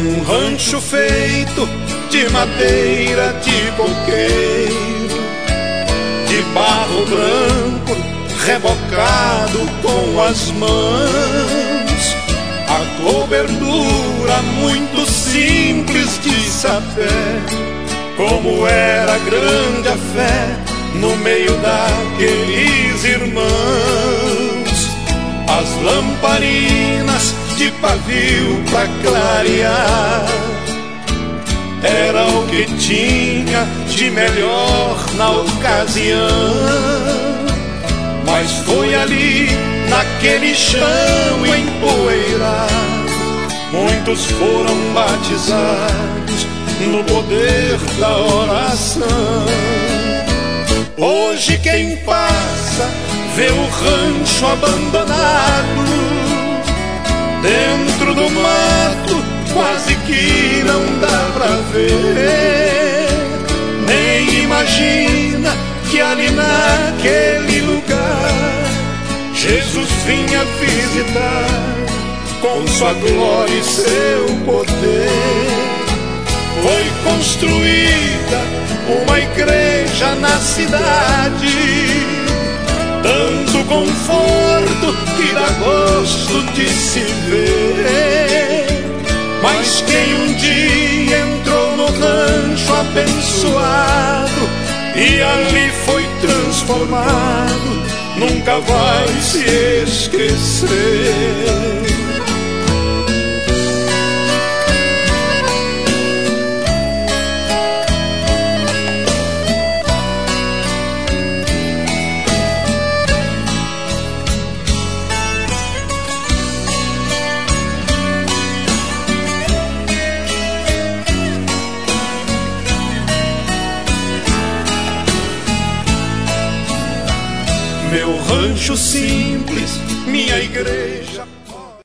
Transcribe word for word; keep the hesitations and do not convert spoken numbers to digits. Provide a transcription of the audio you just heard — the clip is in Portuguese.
Um rancho feito de madeira de coqueiro, de barro branco rebocado com as mãos, a cobertura muito simples de saber como era grande a fé no meio daqueles irmãos. As lamparinas de pavio pra clarear era o que tinha de melhor na ocasião. Mas foi ali, naquele chão empoeirado, muitos foram batizados no poder da oração. Hoje quem passa vê o rancho abandonado, dentro do mato quase que não dá pra ver. Nem imagina que ali naquele lugar Jesus vinha visitar com sua glória e seu poder. Foi construída uma igreja na cidade, tanto conforto que dá gosto de se ver. Mas quem um dia entrou no rancho abençoado e ali foi transformado, nunca vai se esquecer. Meu rancho simples, minha igreja.